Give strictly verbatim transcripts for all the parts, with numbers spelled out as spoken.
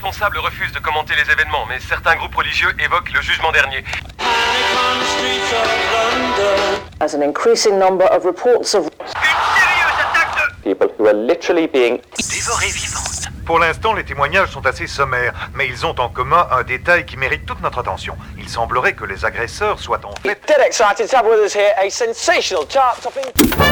responsables refusent de commenter les événements, mais certains groupes religieux évoquent le jugement dernier. As an increasing number of reports of Une sérieuse attaque de... people who are literally being dévorés vivantes. Pour l'instant, les témoignages sont assez sommaires, mais ils ont en commun un détail qui mérite toute notre attention. Il semblerait que les agresseurs soient en fait... Dead excited to have with us here a sensational chart-topping...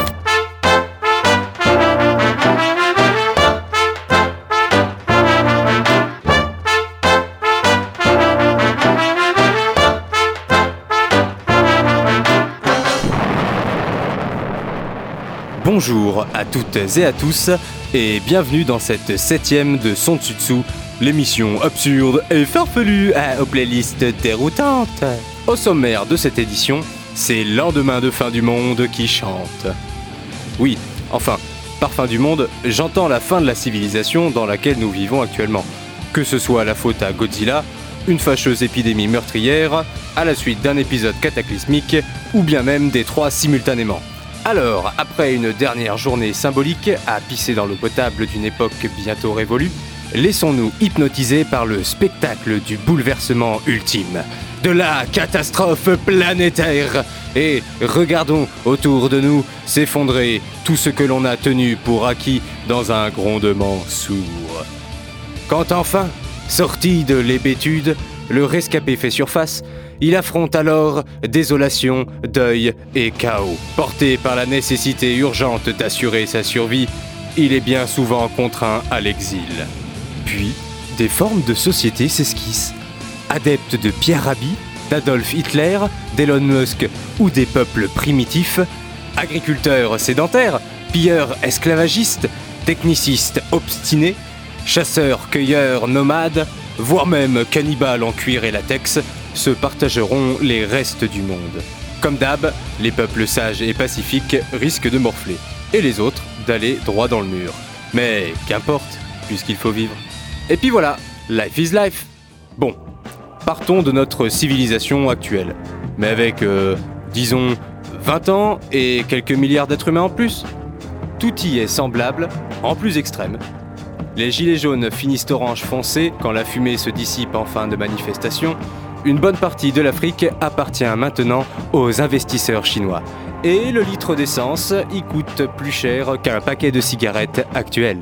Bonjour à toutes et à tous et bienvenue dans cette septième de Son Dessus Dessous, l'émission absurde et farfelue à, aux playlists déroutantes. Au sommaire de cette édition, c'est Lendemain de fin du monde qui chante. Oui, enfin, par fin du monde, j'entends la fin de la civilisation dans laquelle nous vivons actuellement. Que ce soit la faute à Godzilla, une fâcheuse épidémie meurtrière, à la suite d'un épisode cataclysmique, ou bien même des trois simultanément. Alors, après une dernière journée symbolique à pisser dans l'eau potable d'une époque bientôt révolue, laissons-nous hypnotiser par le spectacle du bouleversement ultime, de la catastrophe planétaire, et regardons autour de nous s'effondrer tout ce que l'on a tenu pour acquis dans un grondement sourd. Quand enfin, sorti de l'hébétude, le rescapé fait surface, il affronte alors désolation, deuil et chaos. Porté par la nécessité urgente d'assurer sa survie, il est bien souvent contraint à l'exil. Puis, des formes de société s'esquissent. Adeptes de Pierre Rabhi, d'Adolf Hitler, d'Elon Musk ou des peuples primitifs, agriculteurs sédentaires, pilleurs esclavagistes, technicistes obstinés, chasseurs-cueilleurs nomades, voire même cannibales en cuir et latex, se partageront les restes du monde. Comme d'hab, les peuples sages et pacifiques risquent de morfler, et les autres d'aller droit dans le mur. Mais qu'importe, puisqu'il faut vivre. Et puis voilà, life is life. Bon, partons de notre civilisation actuelle, mais avec, euh, disons, vingt ans et quelques milliards d'êtres humains en plus. Tout y est semblable, en plus extrême. Les gilets jaunes finissent orange foncé quand la fumée se dissipe en fin de manifestation. Une bonne partie de l'Afrique appartient maintenant aux investisseurs chinois. Et le litre d'essence y coûte plus cher qu'un paquet de cigarettes actuel.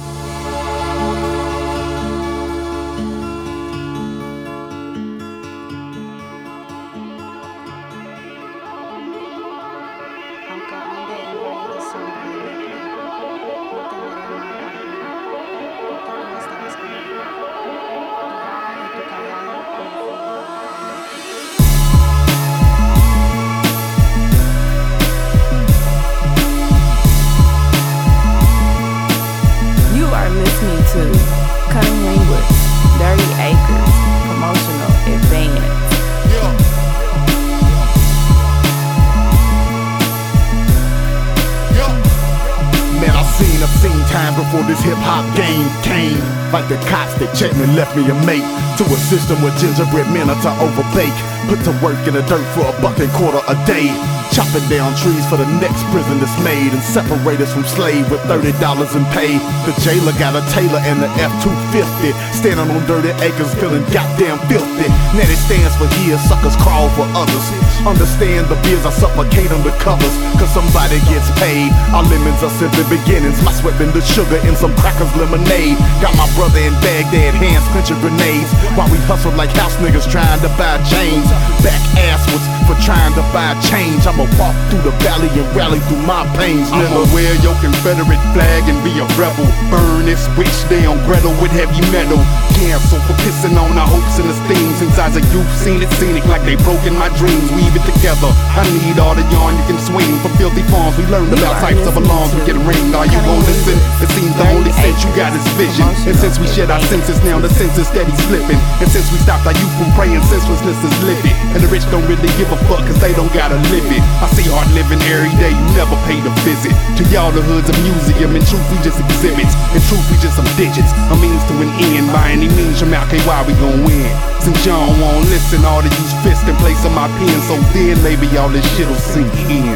Before this hip-hop game came, like the cops that checked me left me a mate to a system where gingerbread men are to overbake, put to work in the dirt for a buck and quarter a day, chopping down trees for the next prison that's made, and separate us from slave with thirty dollars in pay. The jailer got a Taylor and the F two fifty, standing on dirty acres feeling goddamn filthy. Now it stands for here, suckers crawl for others. Understand the beers, I suffocate under covers, cause somebody gets paid. Our lemons are simply beginnings, my sweat been the sugar in some crackers lemonade. Got my brother in Baghdad, hands clenching grenades, while we hustle like house niggas trying to buy chains. Back asswards for trying to buy change. I'ma walk through the valley and rally through my pains, nigga. I'ma wear your Confederate flag and be a rebel. Burn this witch down, Gretel with heavy metal. Cancel for pissing on our hopes and esteem. Since I was a youth, seen it scenic like they broke in my dreams. Weave it together, I need all the yarn you can swing. From filthy farms, we learned about types of alarms we get a ring. Are you gon' listen? It seems the only sense you got is vision. And since we shed our senses, now the senses steady slipping. And since we stopped our youth from praying, senselessness is living. And the rich don't really give a fuck cause they don't gotta live it. I see hard living every day, you never paid a visit. To y'all the hood's a museum, in truth we just exhibits. In truth we just some digits, a means to an end. By any means from out K Y we gon' win. Since y'all don't wanna listen, all to use fist in place of my pen. So then maybe all this shit'll sink in.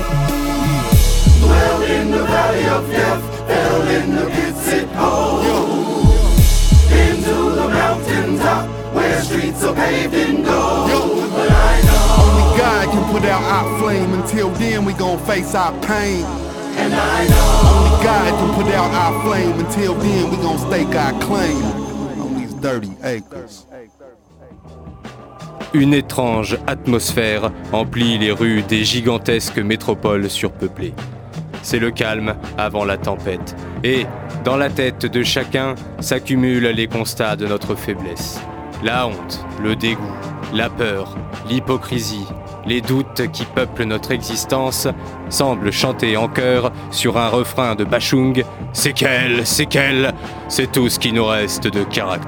Dwell in the valley of death, fell in the pits it holds. Into the mountain bathed in gold. Yo. But I know only God can put out our flame. Until then we gon' face our pain. And I know only God can put out our flame. Until then we gon' stake our claim on these dirty acres. Une étrange atmosphère emplit les rues des gigantesques métropoles surpeuplées. C'est le calme avant la tempête. Et, dans la tête de chacun, s'accumulent les constats de notre faiblesse. La honte, le dégoût, la peur, l'hypocrisie, les doutes qui peuplent notre existence semblent chanter en chœur sur un refrain de Bachung « C'est qu'elle, c'est qu'elle, c'est tout ce qui nous reste de caractère ».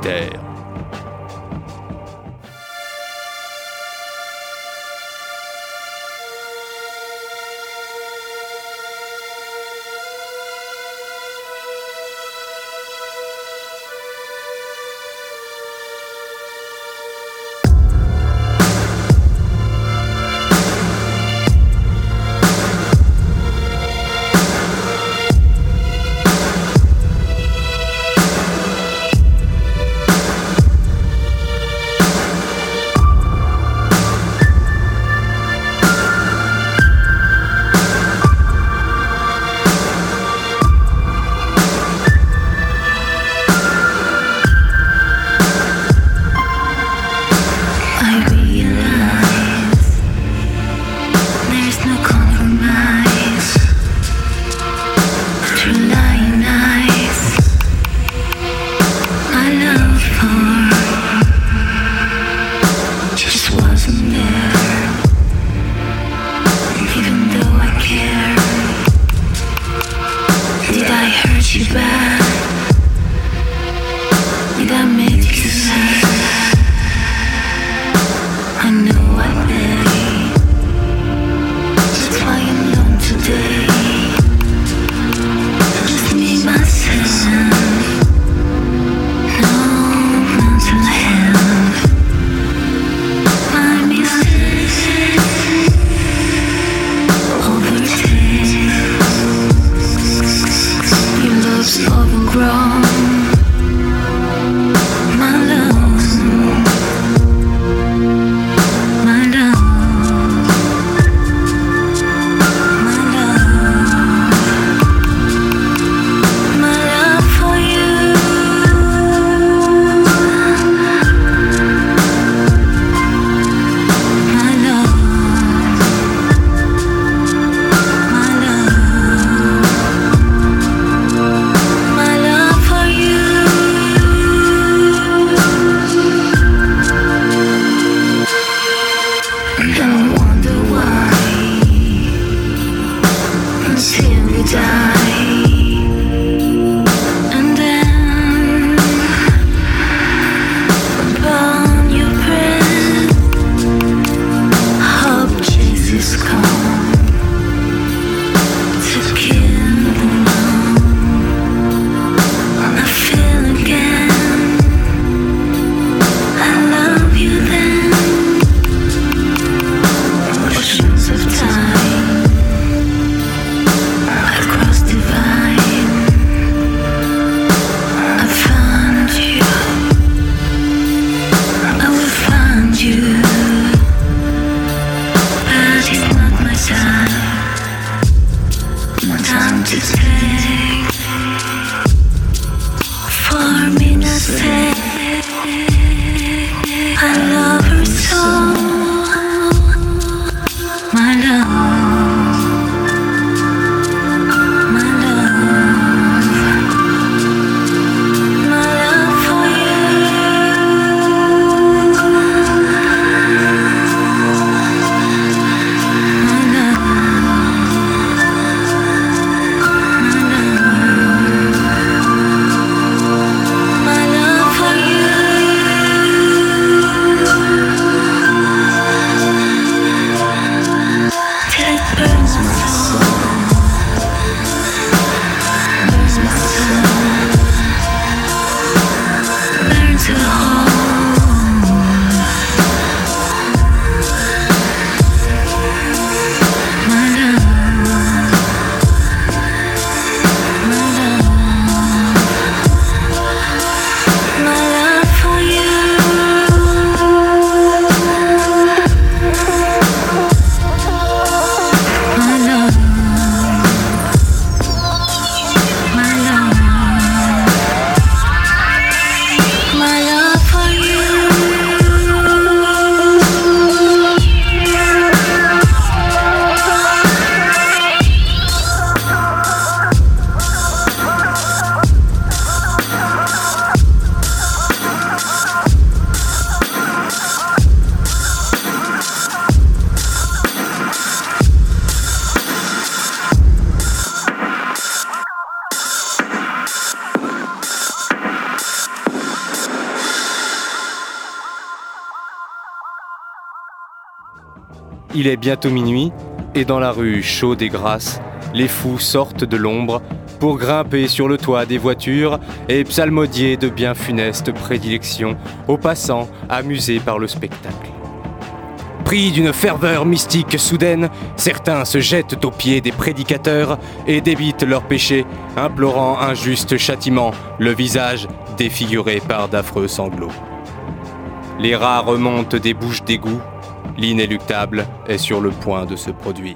Il est bientôt minuit, et dans la rue chaude et grasse, les fous sortent de l'ombre pour grimper sur le toit des voitures et psalmodier de bien funestes prédilections aux passants amusés par le spectacle. Pris d'une ferveur mystique soudaine, certains se jettent aux pieds des prédicateurs et débitent leurs péchés, implorant un juste châtiment, le visage défiguré par d'affreux sanglots. Les rats remontent des bouches d'égout, l'inéluctable est sur le point de se produire.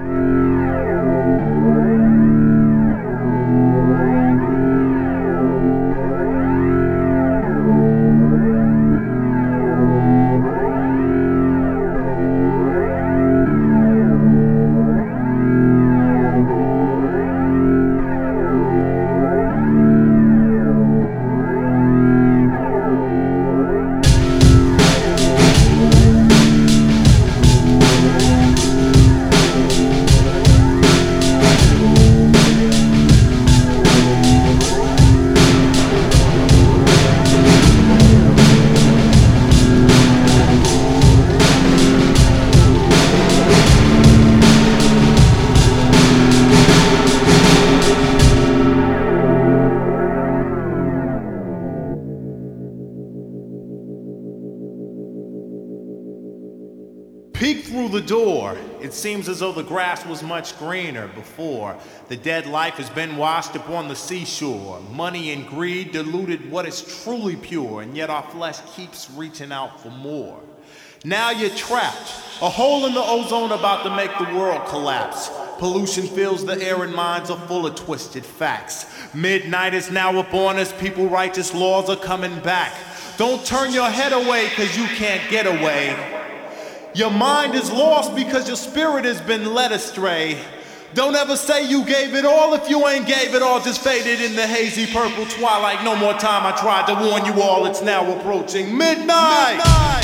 Peek through the door. It seems as though the grass was much greener before. The dead life has been washed upon the seashore. Money and greed diluted what is truly pure, and yet our flesh keeps reaching out for more. Now you're trapped, a hole in the ozone about to make the world collapse. Pollution fills the air and minds are full of twisted facts. Midnight is now upon us, people righteous laws are coming back. Don't turn your head away, cause you can't get away. Your mind is lost because your spirit has been led astray. Don't ever say you gave it all if you ain't gave it all, just faded in the hazy purple twilight. No more time, I tried to warn you all, it's now approaching midnight. midnight.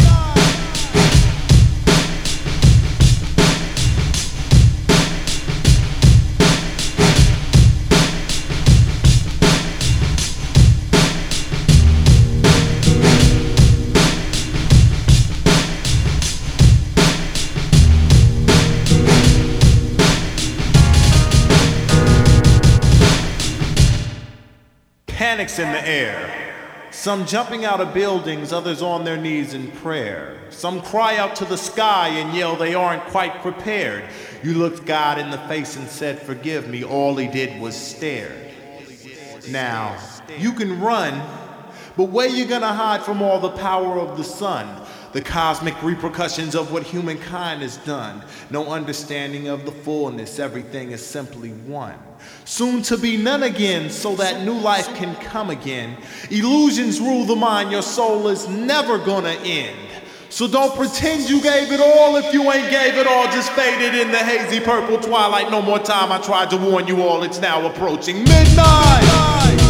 Panics in the air. Some jumping out of buildings, others on their knees in prayer. Some cry out to the sky and yell they aren't quite prepared. You looked God in the face and said, forgive me, all he did was stare. Now, you can run, but where you gonna hide from all the power of the sun? The cosmic repercussions of what humankind has done. No understanding of the fullness, everything is simply one. Soon to be none again, so that new life can come again. Illusions rule the mind, your soul is never gonna end. So don't pretend you gave it all if you ain't gave it all, just faded in the hazy purple twilight. No more time, I tried to warn you all, it's now approaching midnight. midnight.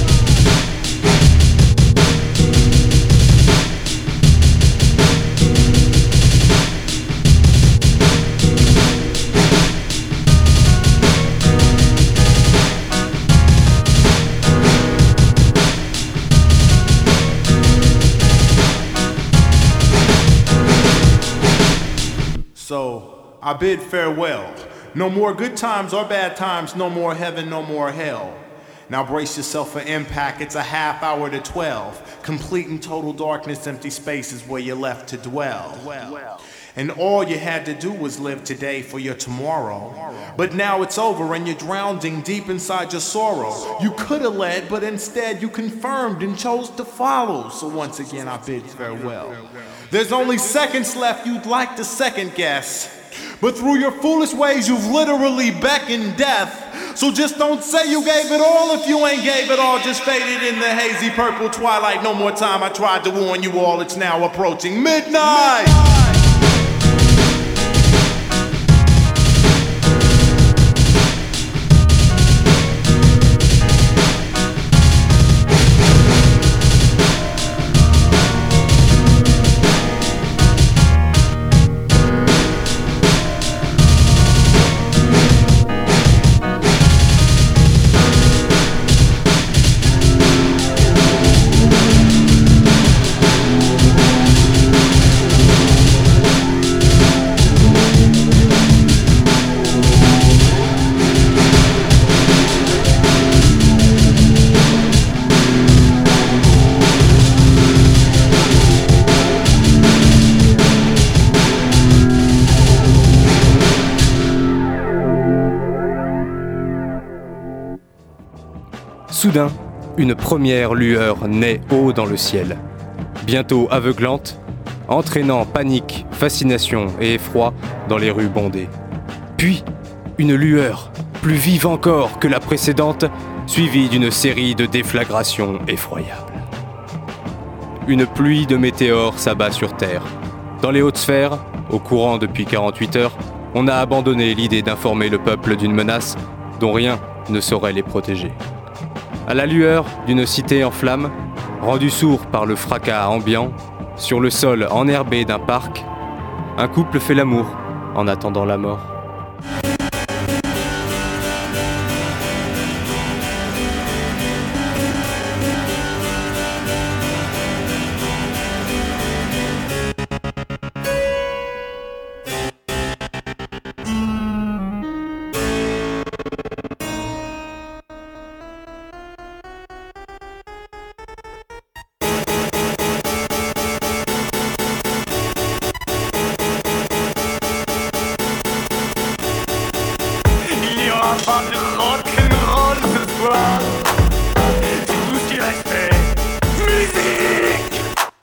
So I bid farewell. No more good times or bad times, no more heaven, no more hell. Now brace yourself for impact, it's a half hour to twelve. Complete and total darkness, empty spaces where you're left to dwell. Well. And all you had to do was live today for your tomorrow. But now it's over and you're drowning deep inside your sorrow. You could have led, but instead you confirmed and chose to follow. So once again I bid farewell. There's only seconds left you'd like to second guess. But through your foolish ways you've literally beckoned death. So just don't say you gave it all if you ain't gave it all, just faded in the hazy purple twilight. No more time, I tried to warn you all, it's now approaching midnight. midnight. soudain, une première lueur naît haut dans le ciel. Bientôt aveuglante, entraînant panique, fascination et effroi dans les rues bondées. Puis, une lueur, plus vive encore que la précédente, suivie d'une série de déflagrations effroyables. Une pluie de météores s'abat sur Terre. Dans les hautes sphères, au courant depuis quarante-huit heures, on a abandonné l'idée d'informer le peuple d'une menace dont rien ne saurait les protéger. À la lueur d'une cité en flammes, rendu sourd par le fracas ambiant, sur le sol enherbé d'un parc, un couple fait l'amour en attendant la mort. Pas de rock'n'roll ce soir. C'est tout ce qui restait. Musique.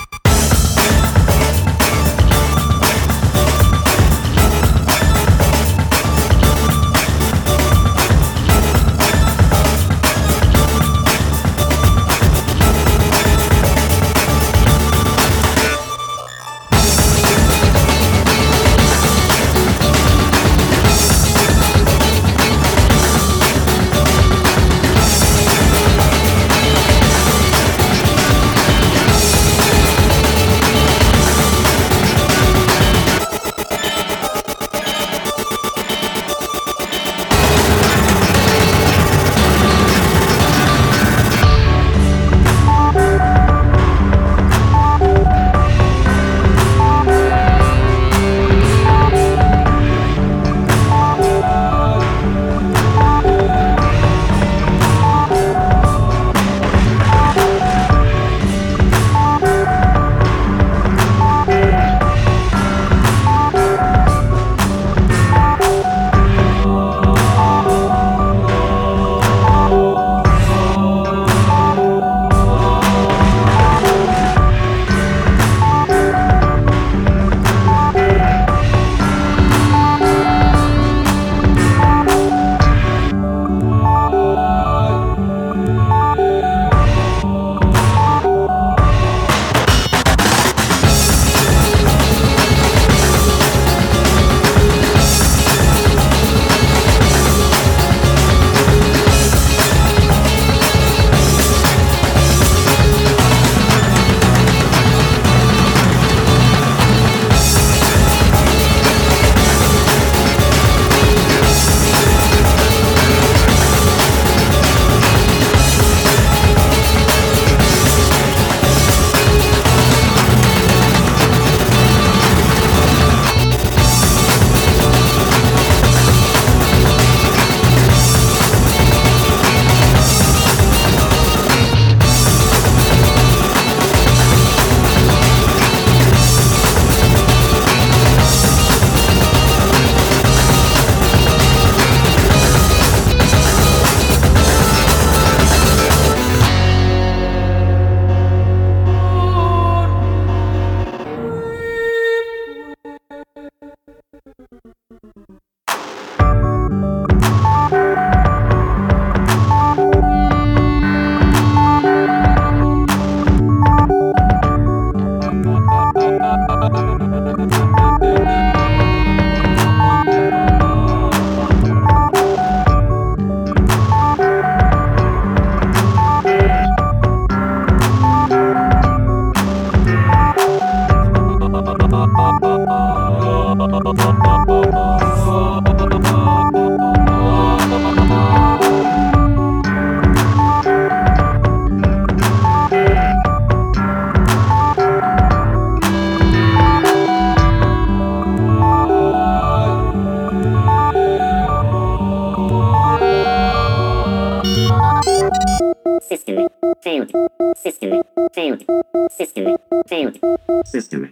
System failed. System failed. System failed. System.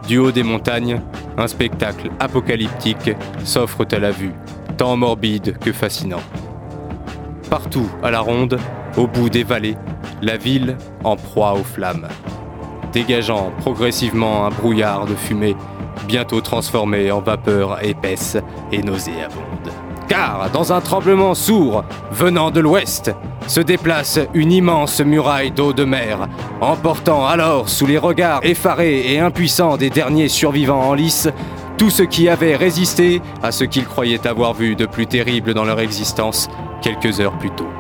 Du haut des montagnes, un spectacle apocalyptique s'offre à la vue, tant morbide que fascinant. Partout à la ronde, au bout des vallées, la ville en proie aux flammes, dégageant progressivement un brouillard de fumée, bientôt transformé en vapeur épaisse et nauséabonde. Car, dans un tremblement sourd, venant de l'ouest, se déplace une immense muraille d'eau de mer, emportant alors sous les regards effarés et impuissants des derniers survivants en lice, tout ce qui avait résisté à ce qu'ils croyaient avoir vu de plus terrible dans leur existence quelques heures plus tôt.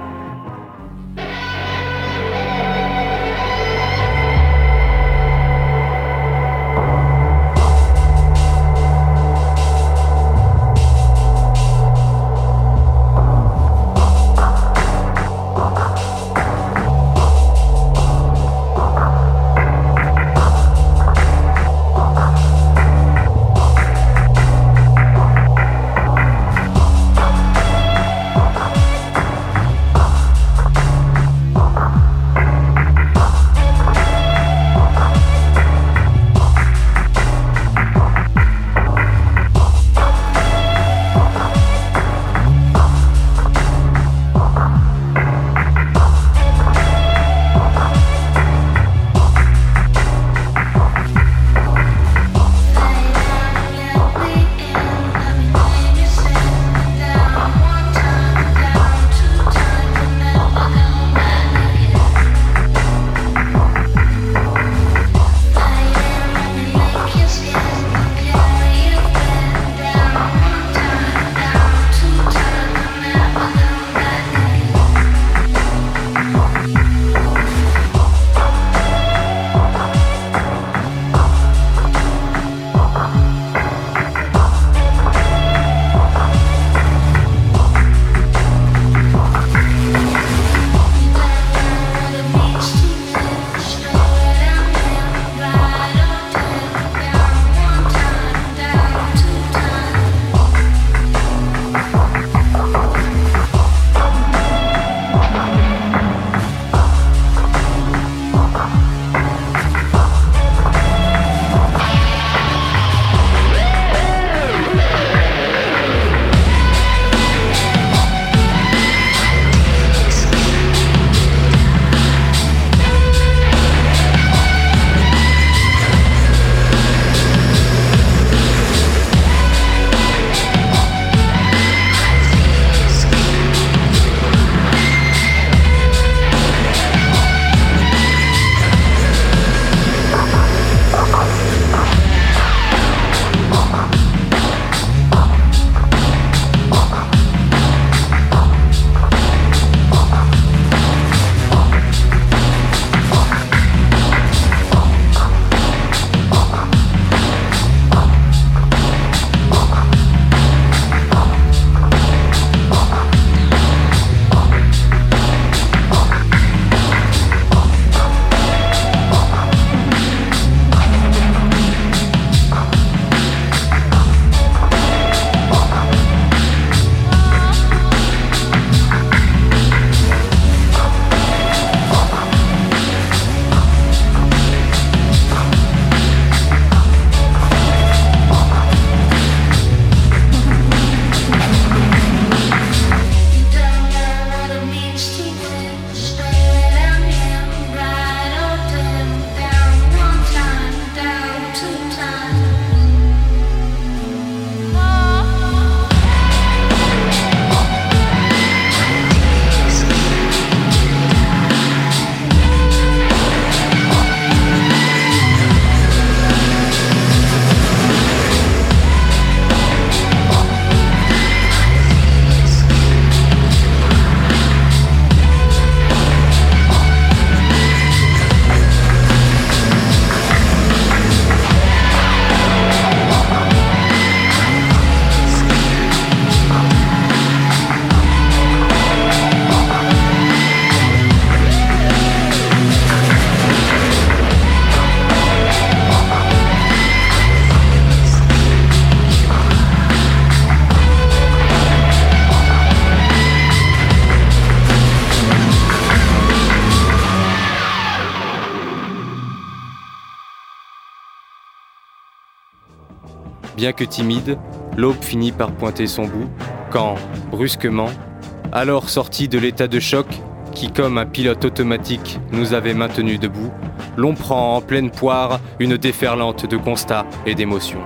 Bien que timide, l'aube finit par pointer son bout, quand, brusquement, alors sorti de l'état de choc qui, comme un pilote automatique, nous avait maintenus debout, l'on prend en pleine poire une déferlante de constats et d'émotions.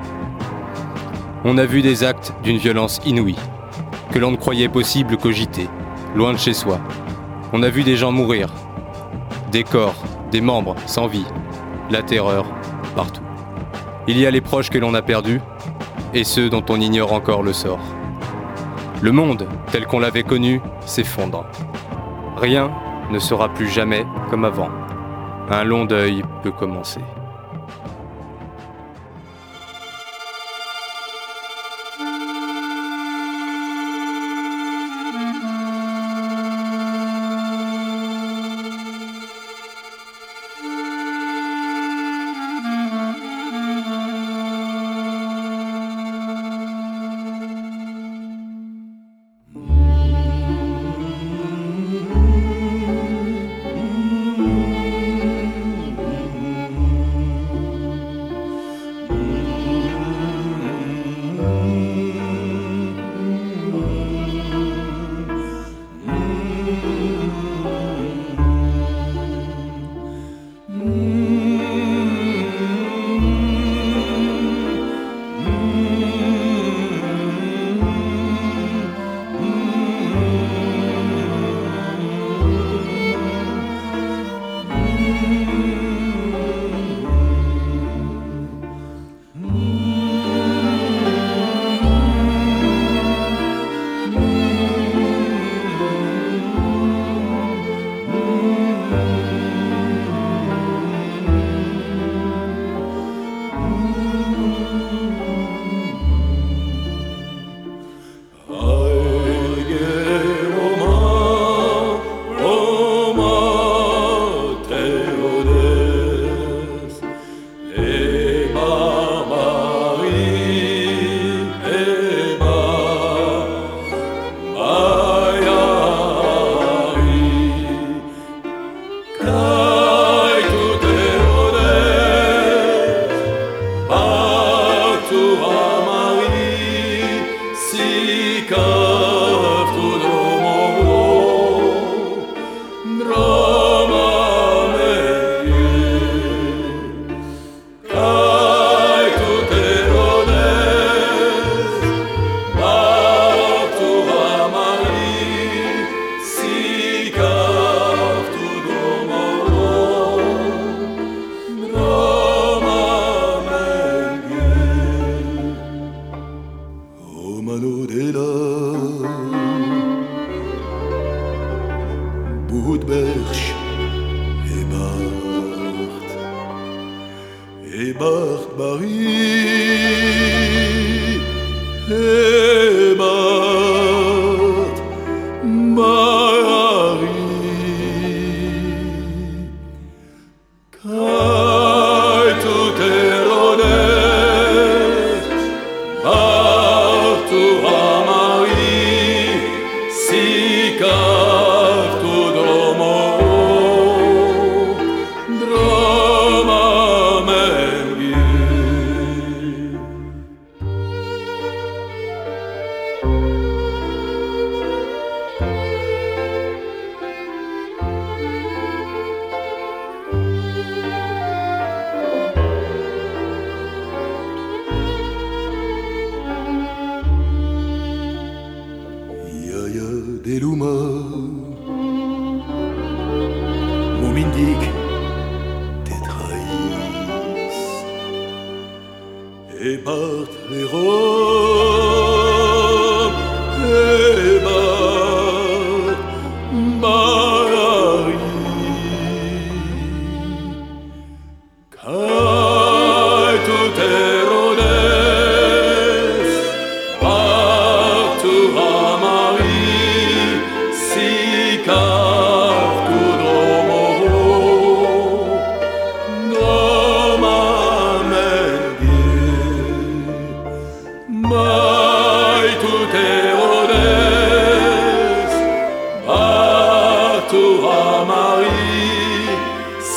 On a vu des actes d'une violence inouïe, que l'on ne croyait possible cogiter, loin de chez soi. On a vu des gens mourir, des corps, des membres sans vie, la terreur partout. Il y a les proches que l'on a perdus, et ceux dont on ignore encore le sort. Le monde, tel qu'on l'avait connu, s'effondre. Rien ne sera plus jamais comme avant. Un long deuil peut commencer.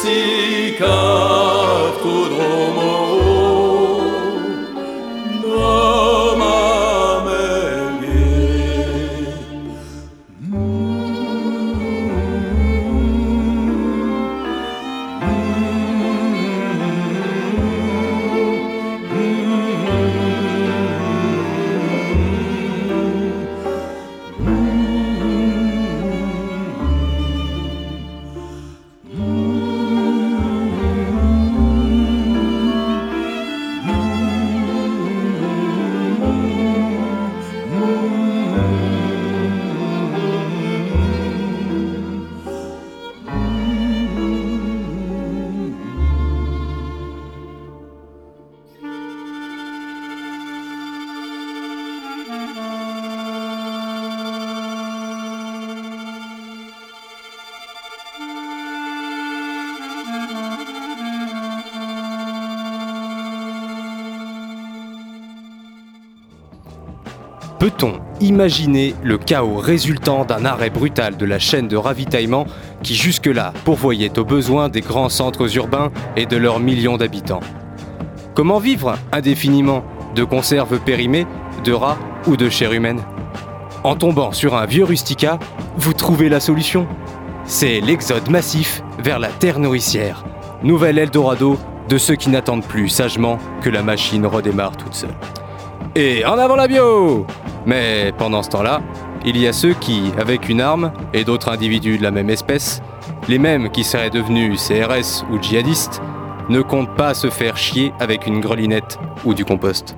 Sikat kudromo, no Peut-on imaginer le chaos résultant d'un arrêt brutal de la chaîne de ravitaillement qui jusque-là pourvoyait aux besoins des grands centres urbains et de leurs millions d'habitants ? Comment vivre indéfiniment de conserves périmées, de rats ou de chair humaine ? En tombant sur un vieux rustica, vous trouvez la solution. C'est l'exode massif vers la terre nourricière, nouvel Eldorado de ceux qui n'attendent plus sagement que la machine redémarre toute seule. Et en avant la bio ! Mais pendant ce temps-là, il y a ceux qui, avec une arme, et d'autres individus de la même espèce, les mêmes qui seraient devenus C R S ou djihadistes, ne comptent pas se faire chier avec une grelinette ou du compost.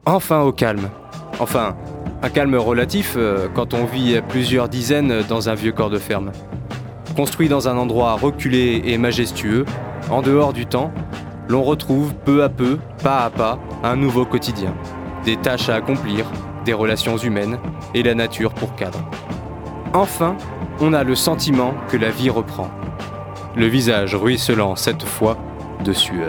enfin au calme. Enfin, un calme relatif euh, quand on vit à plusieurs dizaines dans un vieux corps de ferme. Construit dans un endroit reculé et majestueux, en dehors du temps, l'on retrouve peu à peu, pas à pas, un nouveau quotidien. Des tâches à accomplir, des relations humaines et la nature pour cadre. Enfin, on a le sentiment que la vie reprend. Le visage ruisselant cette fois de sueur.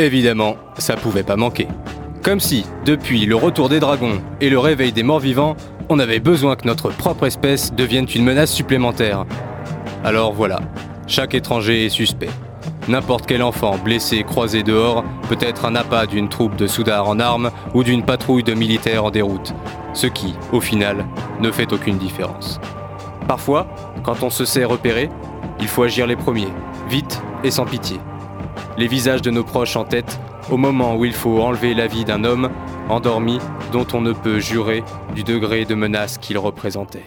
Évidemment, ça pouvait pas manquer. Comme si, depuis le retour des dragons et le réveil des morts-vivants, on avait besoin que notre propre espèce devienne une menace supplémentaire. Alors voilà, chaque étranger est suspect. N'importe quel enfant blessé croisé dehors peut être un appât d'une troupe de soudards en armes ou d'une patrouille de militaires en déroute, ce qui, au final, ne fait aucune différence. Parfois, quand on se sait repérer, il faut agir les premiers, vite et sans pitié. Les visages de nos proches en tête, au moment où il faut enlever la vie d'un homme endormi dont on ne peut jurer du degré de menace qu'il représentait.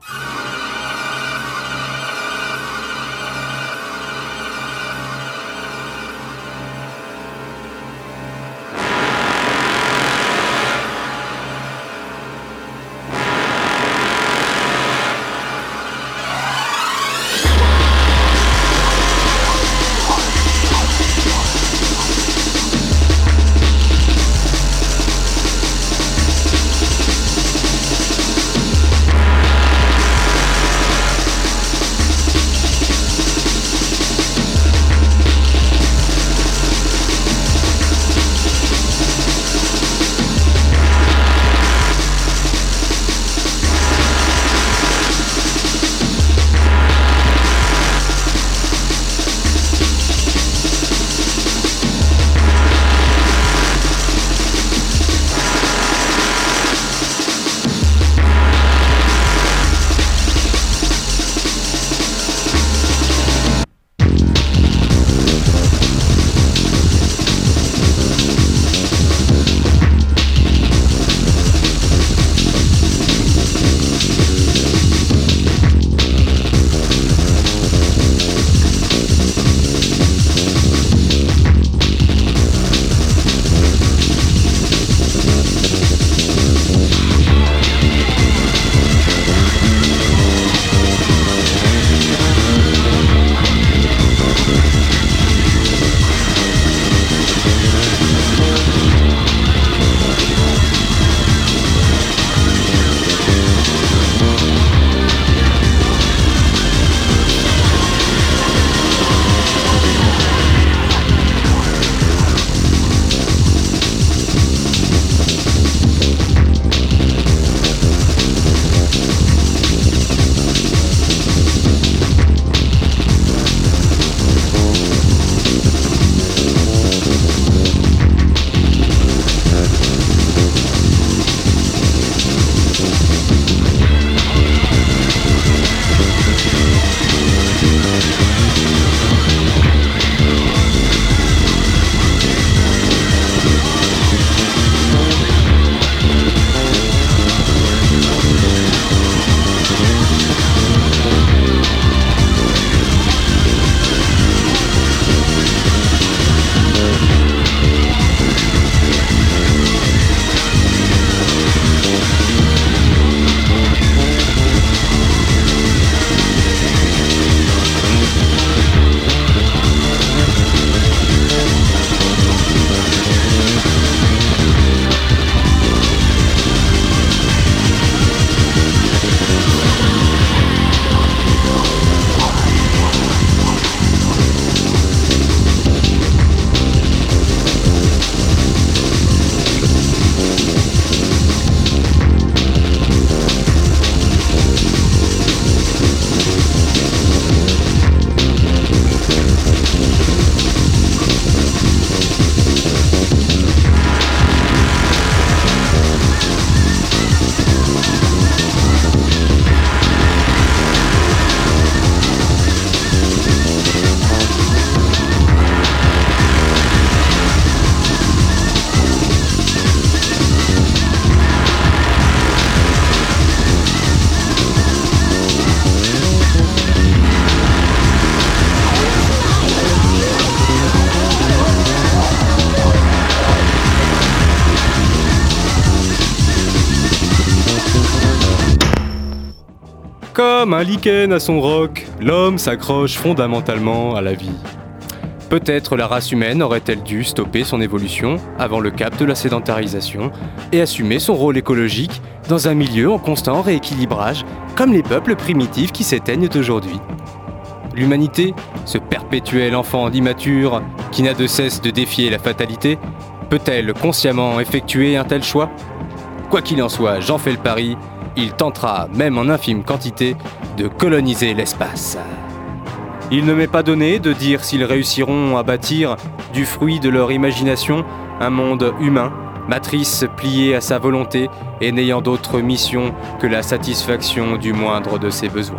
Comme un lichen à son roc, l'homme s'accroche fondamentalement à la vie. Peut-être la race humaine aurait-elle dû stopper son évolution avant le cap de la sédentarisation et assumer son rôle écologique dans un milieu en constant rééquilibrage, comme les peuples primitifs qui s'éteignent aujourd'hui. L'humanité, ce perpétuel enfant immature qui n'a de cesse de défier la fatalité, peut-elle consciemment effectuer un tel choix ? Quoi qu'il en soit, j'en fais le pari, il tentera, même en infime quantité, de coloniser l'espace. Il ne m'est pas donné de dire s'ils réussiront à bâtir, du fruit de leur imagination, un monde humain, matrice pliée à sa volonté et n'ayant d'autre mission que la satisfaction du moindre de ses besoins.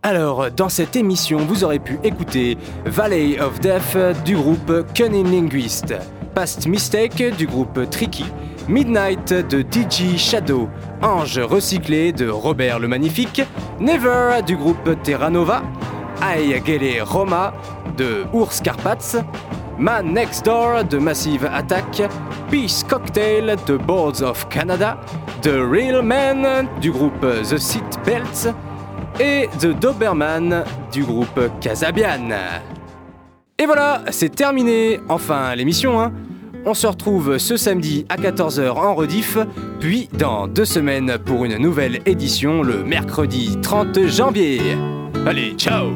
Alors, dans cette émission, vous aurez pu écouter Valley of Death du groupe Cunning Linguist, Past Mistake du groupe Tricky, Midnight de D J Shadow, Ange recyclé de Robert le Magnifique, Never du groupe Terra Nova, I Gele Roma de Urs Carpatz, Man Next Door de Massive Attack, Peace Cocktail de Boards of Canada, The Real Man du groupe The Seat Belts et The Doberman du groupe Casabian. Et voilà, c'est terminé, enfin l'émission hein. On se retrouve ce samedi à quatorze heures en rediff, puis dans deux semaines pour une nouvelle édition le mercredi trente janvier. Allez, ciao!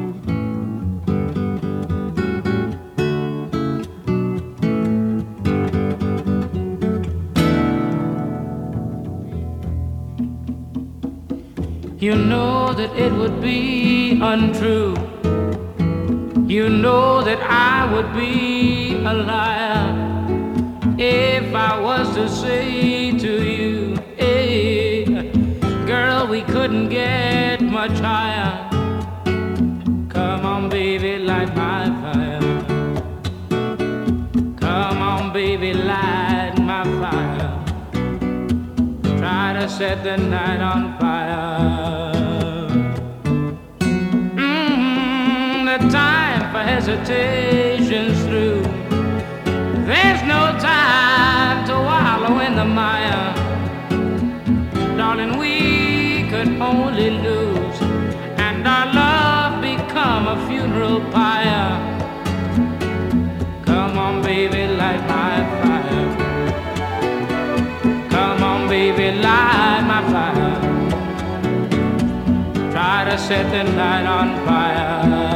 You know that it would be untrue. You know that I would be a liar if I was to say to you, hey, girl, we couldn't get much higher. Come on, baby, light my fire. Come on, baby, light my fire. Try to set the night on fire. Mm, the time for hesitation's through. There's no time to wallow in the mire. Darling, we could only lose, and our love become a funeral pyre. Come on, baby, light my fire. Come on, baby, light my fire. Try to set the night on fire.